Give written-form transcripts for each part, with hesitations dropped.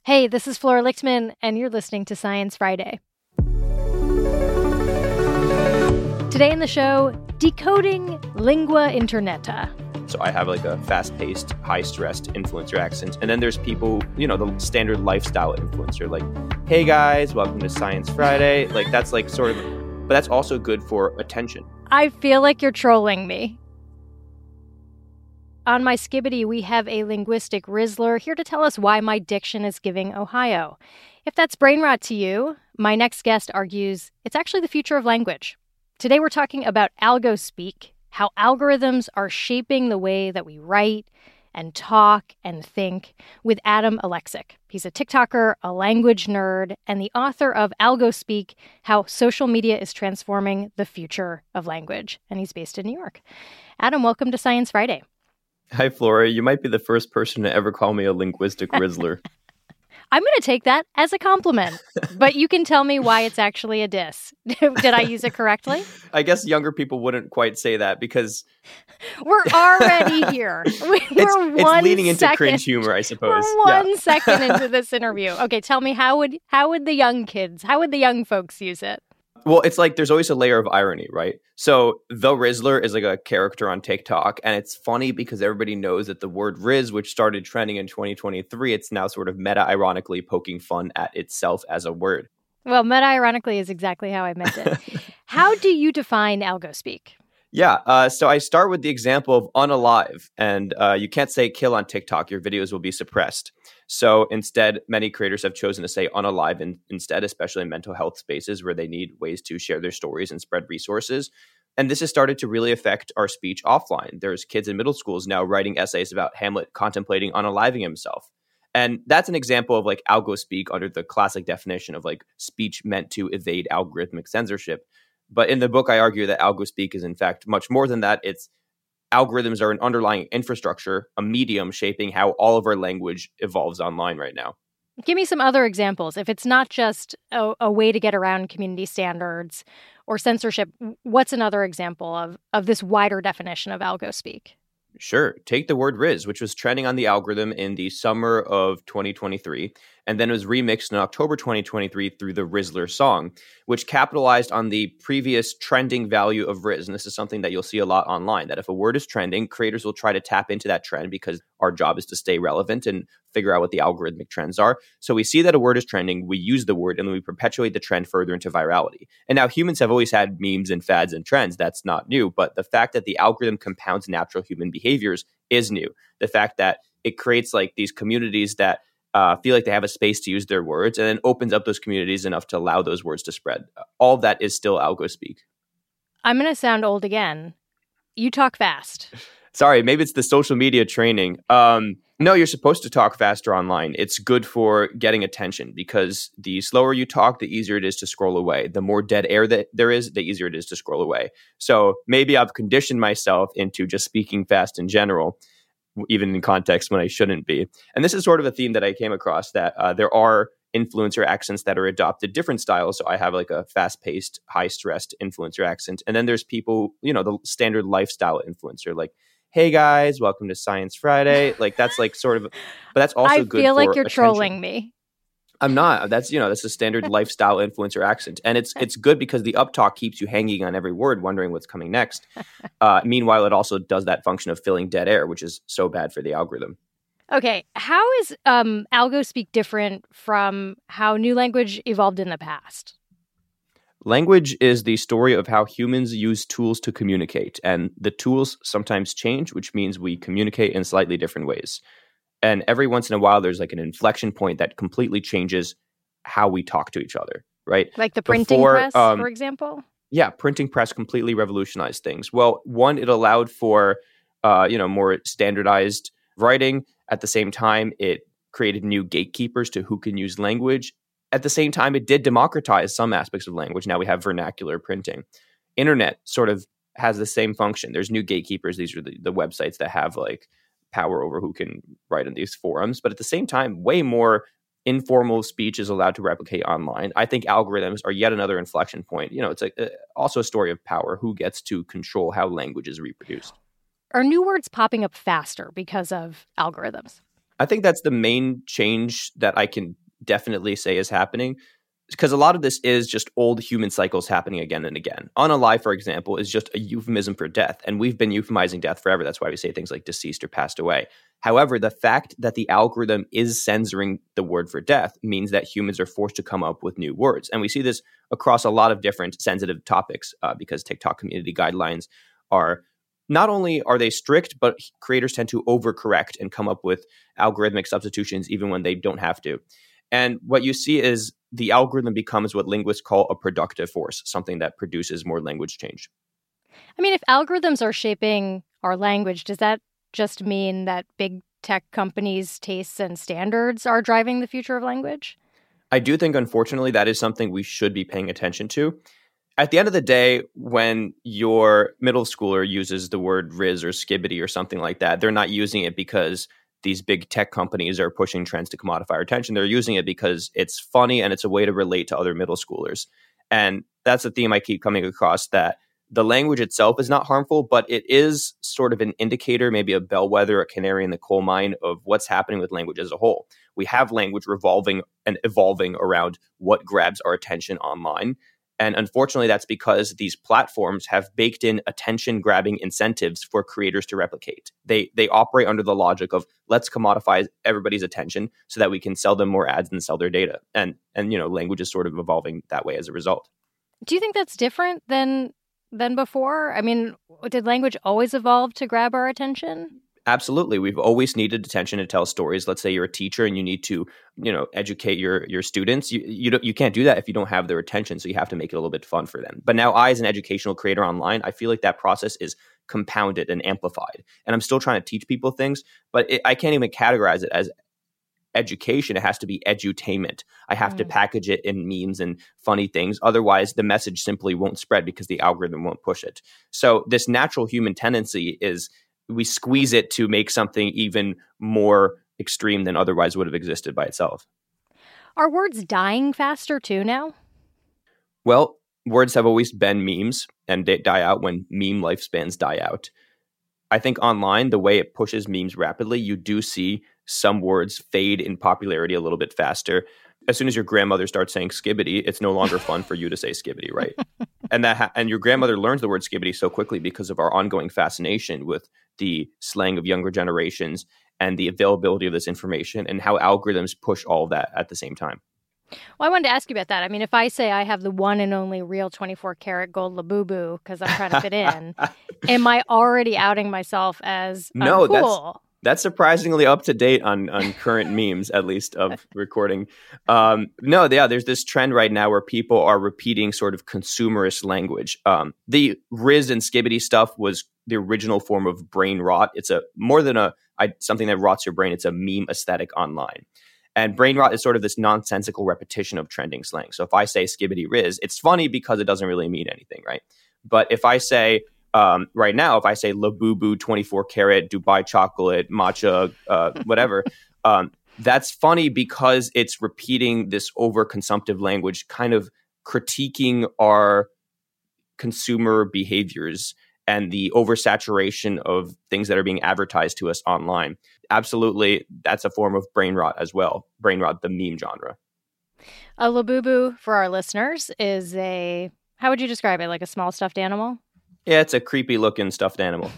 Hey, this is Flora Lichtman, and you're listening to Science Friday. Today in the show, decoding lingua interneta. So I have like a fast-paced, high-stressed influencer accent. And then there's people, the standard lifestyle influencer, like, hey guys, welcome to Science Friday. Like that's like sort of, but that's also good for attention. I feel like you're trolling me. On my Skibbity, we have a linguistic Rizzler here to tell us why my diction is giving Ohio. If that's brain rot to you, my next guest argues it's actually the future of language. Today we're talking about algospeak, how algorithms are shaping the way that we write and talk and think, with Adam Alexic. He's a TikToker, a language nerd, and the author of Algospeak, How Social Media is Transforming the Future of Language. And he's based in New York. Adam, welcome to Science Friday. Hi, Flora. You might be the first person to ever call me a linguistic Rizzler. I'm going to take that as a compliment, but you can tell me why it's actually a diss. Did I use it correctly? I guess younger people wouldn't quite say that because... We're already here. It's leading into cringe humor, I suppose. We're one second into this interview. Okay, tell me, how would the young folks use it? Well, it's like there's always a layer of irony, right? So the Rizzler is like a character on TikTok, and it's funny because everybody knows that the word Riz, which started trending in 2023, it's now sort of meta-ironically poking fun at itself as a word. Well, meta-ironically is exactly how I meant it. How do you define algospeak? Yeah, so I start with the example of unalive, and you can't say kill on TikTok. Your videos will be suppressed. So instead, many creators have chosen to say unalive instead, especially in mental health spaces where they need ways to share their stories and spread resources. And this has started to really affect our speech offline. There's kids in middle schools now writing essays about Hamlet contemplating unaliving himself. And that's an example of like algospeak under the classic definition of like speech meant to evade algorithmic censorship. But in the book, I argue that algospeak is in fact much more than that. It's algorithms are an underlying infrastructure, a medium shaping how all of our language evolves online right now. Give me some other examples. If it's not just a way to get around community standards or censorship, what's another example of this wider definition of algospeak? Sure. Take the word Riz, which was trending on the algorithm in the summer of 2023, and then it was remixed in October 2023 through the Rizzler song, which capitalized on the previous trending value of Riz. And this is something that you'll see a lot online, that if a word is trending, creators will try to tap into that trend because our job is to stay relevant and figure out what the algorithmic trends are. So we see that a word is trending, we use the word, and then we perpetuate the trend further into virality. And now humans have always had memes and fads and trends. That's not new. But the fact that the algorithm compounds natural human behaviors is new. The fact that it creates like these communities that feel like they have a space to use their words and then opens up those communities enough to allow those words to spread. All of that is still algospeak. I'm going to sound old again. You talk fast. Sorry, maybe it's the social media training. No, you're supposed to talk faster online. It's good for getting attention because the slower you talk, the easier it is to scroll away. The more dead air that there is, the easier it is to scroll away. So maybe I've conditioned myself into just speaking fast in general, even in context when I shouldn't be. And this is sort of a theme that I came across, that there are influencer accents that are adopted different styles. So I have like a fast-paced, high-stressed influencer accent. And then there's people, the standard lifestyle influencer, like, hey guys, welcome to Science Friday. Like that's like sort of, but that's also good for I feel like you're attention. trolling me. I'm not. That's a standard lifestyle influencer accent. And it's good because the uptalk keeps you hanging on every word, wondering what's coming next. Meanwhile, it also does that function of filling dead air, which is so bad for the algorithm. Okay. How is algospeak different from how new language evolved in the past? Language is the story of how humans use tools to communicate, and the tools sometimes change, which means we communicate in slightly different ways. And every once in a while, there's like an inflection point that completely changes how we talk to each other, right? Like the printing press, for example? Yeah, printing press completely revolutionized things. Well, one, it allowed for, more standardized writing. At the same time, it created new gatekeepers to who can use language. At the same time, it did democratize some aspects of language. Now we have vernacular printing. Internet sort of has the same function. There's new gatekeepers. These are the websites that have like power over who can write in these forums. But at the same time, way more informal speech is allowed to replicate online. I think algorithms are yet another inflection point. It's also a story of power. Who gets to control how language is reproduced? Are new words popping up faster because of algorithms? I think that's the main change that I can definitely say is happening, because a lot of this is just old human cycles happening again and again. Unalive, for example, is just a euphemism for death, and we've been euphemizing death forever. That's why we say things like deceased or passed away. However, the fact that the algorithm is censoring the word for death means that humans are forced to come up with new words. And we see this across a lot of different sensitive topics because TikTok community guidelines are not only are they strict, but creators tend to overcorrect and come up with algorithmic substitutions even when they don't have to. And what you see is the algorithm becomes what linguists call a productive force, something that produces more language change. I mean, if algorithms are shaping our language, does that just mean that big tech companies' tastes and standards are driving the future of language? I do think, unfortunately, that is something we should be paying attention to. At the end of the day, when your middle schooler uses the word Riz or Skibbity or something like that, they're not using it because these big tech companies are pushing trends to commodify our attention. They're using it because it's funny and it's a way to relate to other middle schoolers. And that's a theme I keep coming across, that the language itself is not harmful, but it is sort of an indicator, maybe a bellwether, a canary in the coal mine of what's happening with language as a whole. We have language revolving and evolving around what grabs our attention online. And unfortunately, that's because these platforms have baked in attention-grabbing incentives for creators to replicate. They operate under the logic of let's commodify everybody's attention so that we can sell them more ads and sell their data. And language is sort of evolving that way as a result. Do you think that's different than before? I mean, did language always evolve to grab our attention? Absolutely. We've always needed attention to tell stories. Let's say you're a teacher and you need to, educate your students. You can't do that if you don't have their attention. So you have to make it a little bit fun for them. But now I, as an educational creator online, I feel like that process is compounded and amplified. And I'm still trying to teach people things, but I can't even categorize it as education. It has to be edutainment. I have to package it in memes and funny things. Otherwise, the message simply won't spread because the algorithm won't push it. So this natural human tendency is we squeeze it to make something even more extreme than otherwise would have existed by itself. Are words dying faster too now? Well, words have always been memes, and they die out when meme lifespans die out. I think online, the way it pushes memes rapidly, you do see some words fade in popularity a little bit faster. As soon as your grandmother starts saying skibbity, it's no longer fun for you to say skibbity, right? And your grandmother learns the word skibbity so quickly because of our ongoing fascination with the slang of younger generations and the availability of this information and how algorithms push all of that at the same time. Well, I wanted to ask you about that. I mean, if I say I have the one and only real 24-karat gold Labubu because I'm trying to fit in, am I already outing myself as cool? That's surprisingly up to date on current memes, at least of recording. There's this trend right now where people are repeating sort of consumerist language. The Riz and Skibbity stuff was the original form of brain rot. It's more than something that rots your brain. It's a meme aesthetic online. And brain rot is sort of this nonsensical repetition of trending slang. So if I say Skibbity Riz, it's funny because it doesn't really mean anything, right? But if I say right now, if I say Labubu, 24-karat, Dubai chocolate, matcha, whatever, that's funny because it's repeating this overconsumptive language, kind of critiquing our consumer behaviors and the oversaturation of things that are being advertised to us online. Absolutely, that's a form of brain rot as well. Brain rot, the meme genre. A Labubu, for our listeners, is how would you describe it? Like a small stuffed animal? Yeah, it's a creepy looking stuffed animal.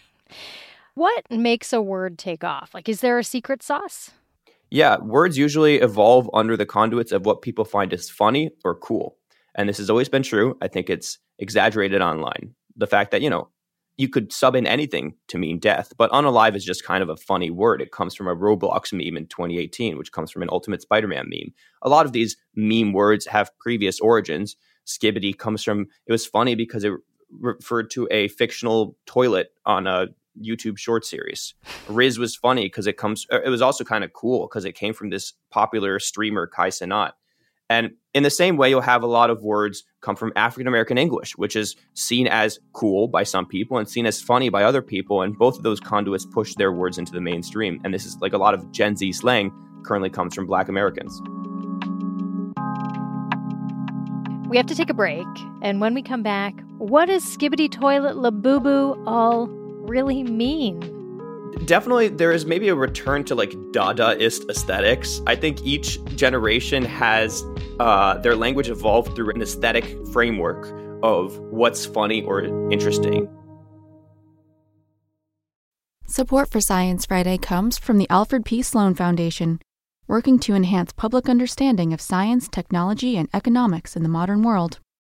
What makes a word take off? Like, is there a secret sauce? Yeah, words usually evolve under the conduits of what people find as funny or cool. And this has always been true. I think it's exaggerated online. The fact that, you could sub in anything to mean death, but unalive is just kind of a funny word. It comes from a Roblox meme in 2018, which comes from an Ultimate Spider-Man meme. A lot of these meme words have previous origins. Skibbity comes from, it was funny because it referred to a fictional toilet on a YouTube short series. Riz was funny because it was also kind of cool because it came from this popular streamer, Kai Cenat. And in the same way, you'll have a lot of words come from African-American English, which is seen as cool by some people and seen as funny by other people. And both of those conduits push their words into the mainstream. And this is like a lot of Gen Z slang currently comes from Black Americans. We have to take a break. And when we come back, what does Skibbity Toilet Labubu all really mean? Definitely, there is maybe a return to like Dadaist aesthetics. I think each generation has their language evolved through an aesthetic framework of what's funny or interesting. Support for Science Friday comes from the Alfred P. Sloan Foundation, working to enhance public understanding of science, technology, and economics in the modern world.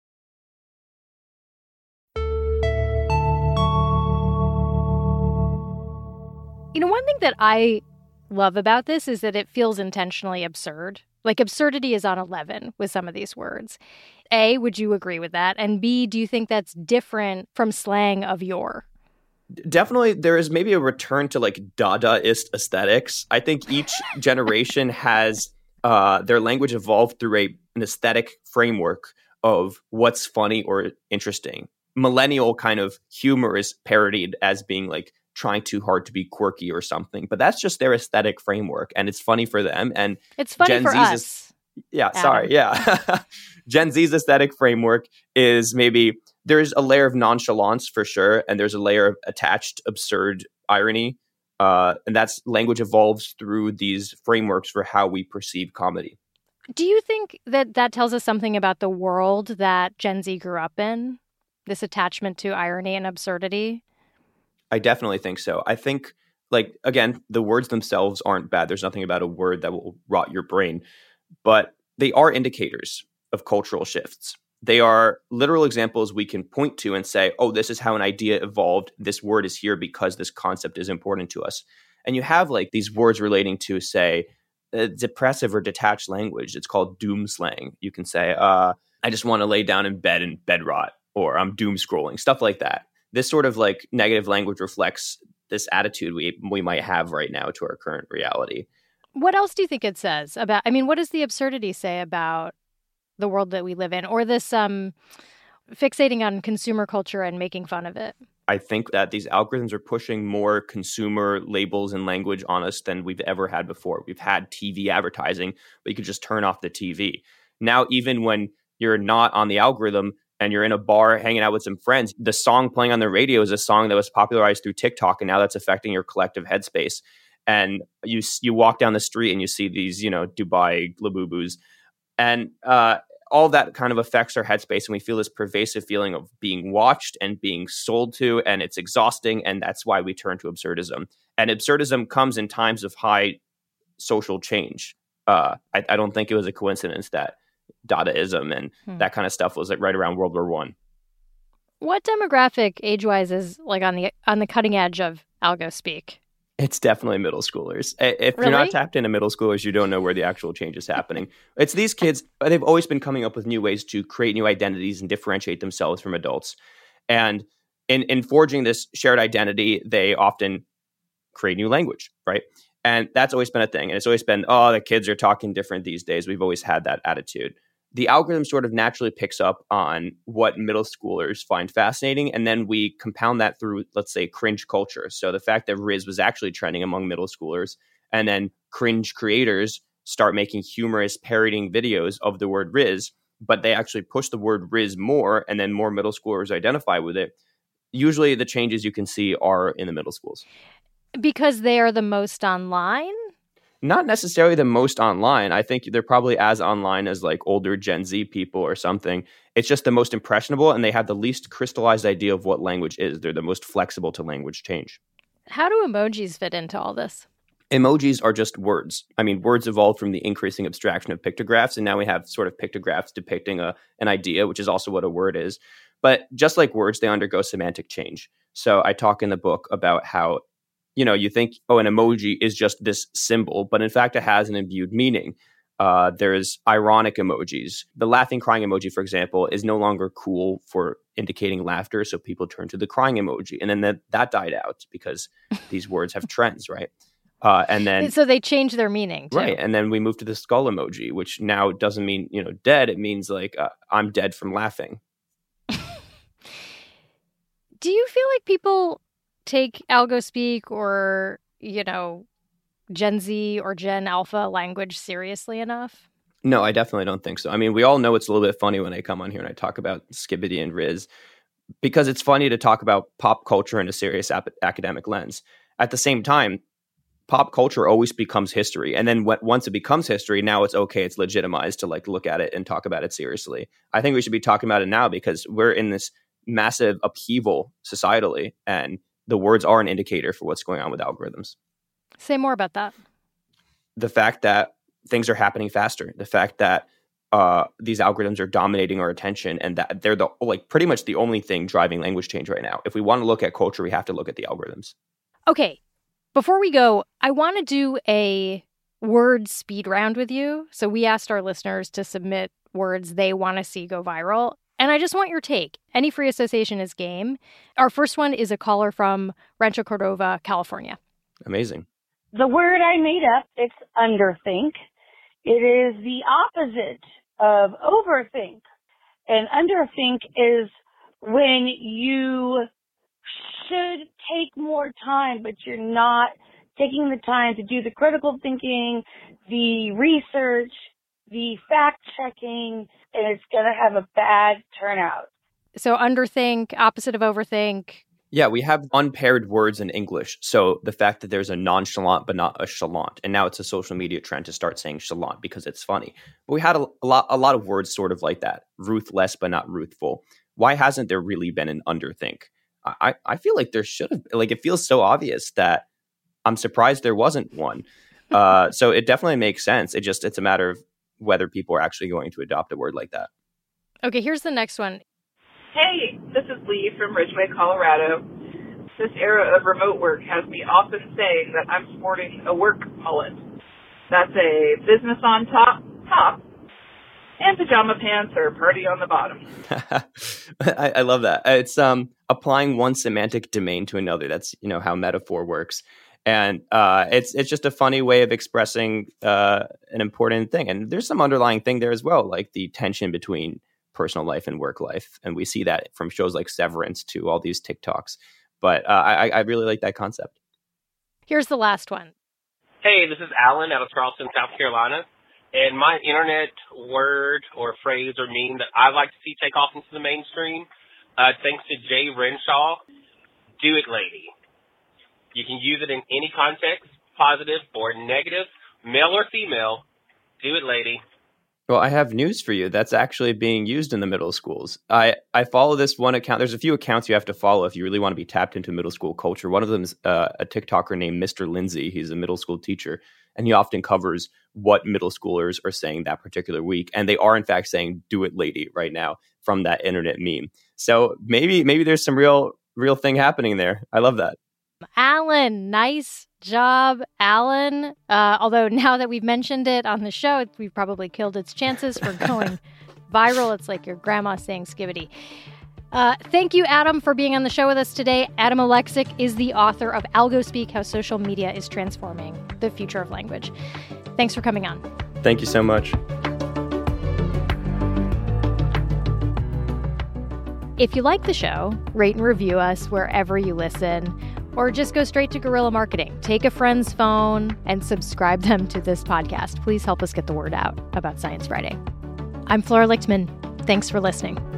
You know, one thing that I love about this is that it feels intentionally absurd. Like absurdity is on 11 with some of these words. A, would you agree with that? And B, do you think that's different from slang of yore? Definitely, there is maybe a return to like Dadaist aesthetics. I think each generation has their language evolved through an aesthetic framework of what's funny or interesting. Millennial kind of humor is parodied as being like trying too hard to be quirky or something, but that's just their aesthetic framework, and it's funny for them. And it's funny Gen for Z's us. Gen Z's aesthetic framework is maybe there's a layer of nonchalance for sure, and there's a layer of attached absurd irony, and that's language evolves through these frameworks for how we perceive comedy. Do you think that tells us something about the world that Gen Z grew up in? This attachment to irony and absurdity? I definitely think so. I think, like, again, the words themselves aren't bad. There's nothing about a word that will rot your brain, but they are indicators of cultural shifts. They are literal examples we can point to and say, oh, this is how an idea evolved. This word is here because this concept is important to us. And you have like these words relating to, say, depressive or detached language. It's called doom slang. You can say, I just want to lay down in bed and bed rot, or I'm doom scrolling, stuff like that. This sort of like negative language reflects this attitude we might have right now to our current reality. What else do you think it says about, I mean, what does the absurdity say about the world that we live in, or this fixating on consumer culture and making fun of it? I think that these algorithms are pushing more consumer labels and language on us than we've ever had before. We've had TV advertising, but you could just turn off the TV. Now, even when you're not on the algorithm, and you're in a bar hanging out with some friends, the song playing on the radio is a song that was popularized through TikTok, and now that's affecting your collective headspace. And you walk down the street and you see these, Dubai Labubus, and all that kind of affects our headspace, and we feel this pervasive feeling of being watched and being sold to, and it's exhausting, and that's why we turn to absurdism. And absurdism comes in times of high social change. I don't think it was a coincidence that Dadaism and that kind of stuff was like right around World War I. What demographic age-wise is like on the cutting edge of algo speak? It's definitely middle schoolers. If Really? You're not tapped into middle schoolers, you don't know where the actual change is happening. It's these kids, they've always been coming up with new ways to create new identities and differentiate themselves from adults. And in forging this shared identity, they often create new language, right? And that's always been a thing. And it's always been, oh, the kids are talking different these days. We've always had that attitude. The algorithm sort of naturally picks up on what middle schoolers find fascinating, and then we compound that through, let's say, cringe culture. So the fact that Riz was actually trending among middle schoolers, and then cringe creators start making humorous parodying videos of the word Riz, but they actually push the word Riz more, and then more middle schoolers identify with it. Usually the changes you can see are in the middle schools. Because they are the most online? Not necessarily the most online. I think they're probably as online as like older Gen Z people or something. It's just the most impressionable, and they have the least crystallized idea of what language is. They're the most flexible to language change. How do emojis fit into all this? Emojis are just words. I mean, words evolved from the increasing abstraction of pictographs, and now we have sort of pictographs depicting an idea, which is also what a word is. But just like words, they undergo semantic change. So I talk in the book about how you think, oh, an emoji is just this symbol, but in fact, it has an imbued meaning. There's ironic emojis. The laughing, crying emoji, for example, is no longer cool for indicating laughter, so people turn to the crying emoji. And then that died out because these words have trends, right? And then so they change their meaning, too. Right, and then we move to the skull emoji, which now doesn't mean, dead. It means like, I'm dead from laughing. Do you feel like people take algo speak or, Gen Z or Gen Alpha language seriously enough? No, I definitely don't think so. I mean, we all know it's a little bit funny when I come on here and I talk about Skibidi and Riz, because it's funny to talk about pop culture in a serious academic lens. at the same time, pop culture always becomes history. And then once it becomes history, now it's okay. It's legitimized to like look at it and talk about it seriously. I think we should be talking about it now because we're in this massive upheaval societally, and the words are an indicator for what's going on with algorithms. Say more about that. The fact that things are happening faster, the fact that these algorithms are dominating our attention, and that they're pretty much the only thing driving language change right now. If we want to look at culture, we have to look at the algorithms. Okay. Before we go, I want to do a word speed round with you. So we asked our listeners to submit words they want to see go viral. And I just want your take. Any free association is game. Our first one is a caller from Rancho Cordova, California. Amazing. The word I made up, it's underthink. It is the opposite of overthink. And underthink is when you should take more time, but you're not taking the time to do the critical thinking, the research, the fact-checking, and it's going to have a bad turnout. So underthink, opposite of overthink. Yeah, we have unpaired words in English. So the fact that there's a nonchalant but not a chalant, and now it's a social media trend to start saying chalant because it's funny. But we had a lot of words sort of like that. Ruthless but not ruthful. Why hasn't there really been an underthink? I feel like there should have. Like, it feels so obvious that I'm surprised there wasn't one. So it definitely makes sense. It's a matter of whether people are actually going to adopt a word like that. Okay, here's the next one. Hey, this is Lee from Ridgeway, Colorado. This era of remote work has me often saying that I'm sporting a work mullet. That's a business on top, and pajama pants or party on the bottom. I love that. It's applying one semantic domain to another. That's how metaphor works. And it's just a funny way of expressing an important thing. And there's some underlying thing there as well, like the tension between personal life and work life. And we see that from shows like Severance to all these TikToks. But I really like that concept. Here's the last one. Hey, this is Alan out of Charleston, South Carolina. And my internet word or phrase or meme that I like to see take off into the mainstream, thanks to Jay Renshaw, do it, lady. You can use it in any context, positive or negative, male or female. Do it, lady. Well, I have news for you. That's actually being used in the middle schools. I follow this one account. There's a few accounts you have to follow if you really want to be tapped into middle school culture. One of them is a TikToker named Mr. Lindsay. He's a middle school teacher, and he often covers what middle schoolers are saying that particular week. And they are, in fact, saying, do it, lady, right now from that internet meme. So maybe there's some real thing happening there. I love that. Alan, nice job, Alan. Although now that we've mentioned it on the show, we've probably killed its chances for going viral. It's like your grandma saying skibbity. Thank you, Adam, for being on the show with us today. Adam Alexic is the author of Algospeak, How Social Media is Transforming the Future of Language. Thanks for coming on. Thank you so much. If you like the show, rate and review us wherever you listen, or just go straight to Guerrilla Marketing. Take a friend's phone and subscribe them to this podcast. Please help us get the word out about Science Friday. I'm Flora Lichtman. Thanks for listening.